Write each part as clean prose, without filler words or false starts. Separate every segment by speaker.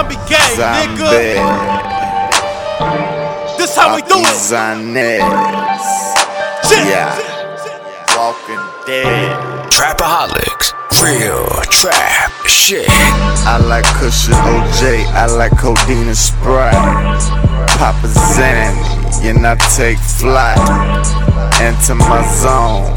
Speaker 1: Zombie gang, nigga. This how we do it.
Speaker 2: Yeah. Walking Dead.
Speaker 3: Trapaholics, real trap shit.
Speaker 2: I like Cushion OJ, I like codeine and Sprite. Papa Zanny, and I take flight. Enter my zone,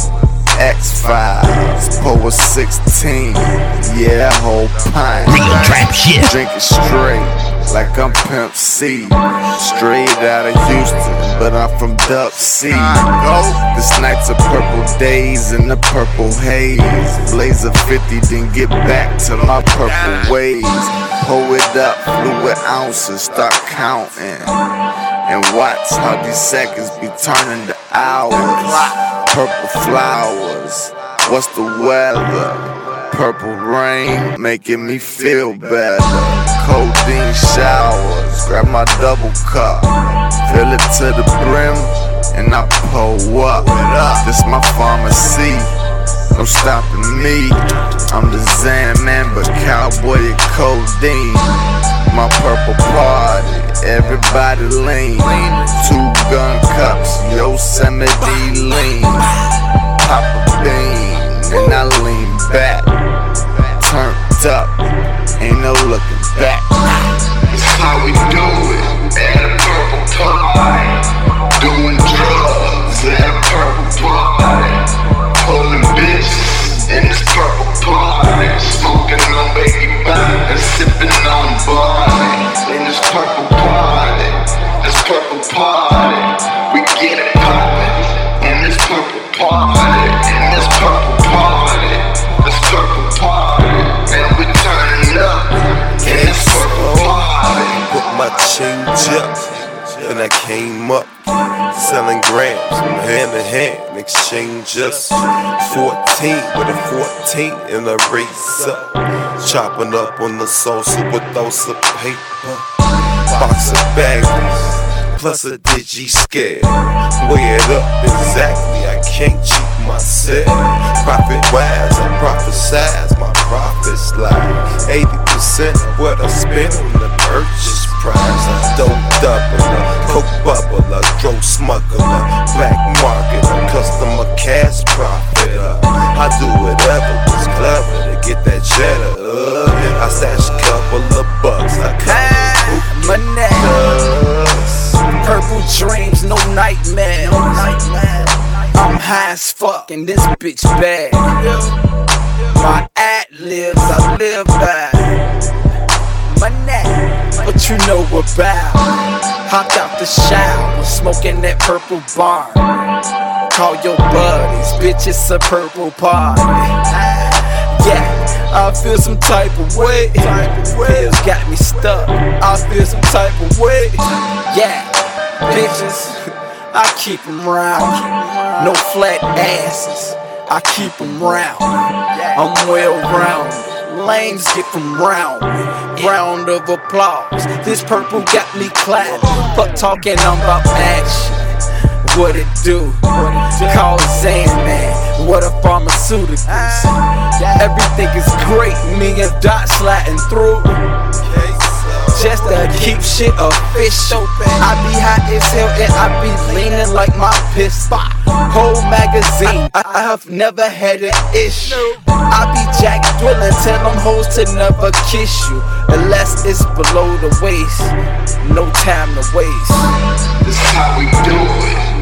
Speaker 2: X-Files, Power 16. Yeah, whole pint.
Speaker 3: Real trap shit.
Speaker 2: Drinking straight, like I'm Pimp C. Straight out of Houston, but I'm from Duck C. This night's a purple days in the purple haze. Blaze a 50, then get back to my purple ways. Pull it up, fluid ounces, start counting. And watch how these seconds be turning to hours. Purple flowers, what's the weather? Purple rain, making me feel better. Codeine showers, grab my double cup. Fill it to the brim, and I pull up. This my pharmacy, no stopping me. I'm the Zan man, but cowboy and codeine. My purple party, everybody lean. 2 gun cups, Yosemite lean. Pop a bean, and I lean back. Turned up, ain't no looking back.
Speaker 4: It's how we do it at a purple party. Doing drugs at a purple party. Pulling bitches in this purple party. Smoking on baby bond and sipping on Barney. In this purple party, this purple party. We get it poppin' in this purple party. In this purple party, this purple party. And we turning up in this purple party.
Speaker 5: Put my change up, and I came up selling grams from hand to hand. Exchange us 14 with a 14 and a razor. Chopping up on the salsa with those of paper. Box of baggies, plus a digi scale. Weigh it up exactly, I can't cheat myself. Profit wise, I prophesize my profits like 80% of what I spend on the purchase price. I don't double, coke bubbler, drove smuggler, black market, customer cash profit. I do whatever was clever to get that cheddar. I stash a couple of bucks, I
Speaker 6: money. Purple dreams, no nightmare. I'm high as fuck and this bitch bad. My ad-libs I live by. Money, what you know about? Hopped out the shower, smoking that purple bar. Call your buddies, bitch, it's a purple party. Yeah, I feel some type of way. Pills got me stuck, I feel some type of way. Yeah, bitches, I keep them round. No flat asses, I keep them round. I'm well rounded, lanes get from round. Round of applause, this purple got me clapped. Fuck talking, I'm about action. What it do? Call Zan man, what a pharmaceuticals. Everything is great, me and Dot sliding through. Just to keep shit official. I be hot as hell and I be leaning like my pistol. Whole magazine, I have never had an issue. I be Jack drilling, tell them hoes to never kiss you unless it's below the waist. No time to waste.
Speaker 4: This is how we do it.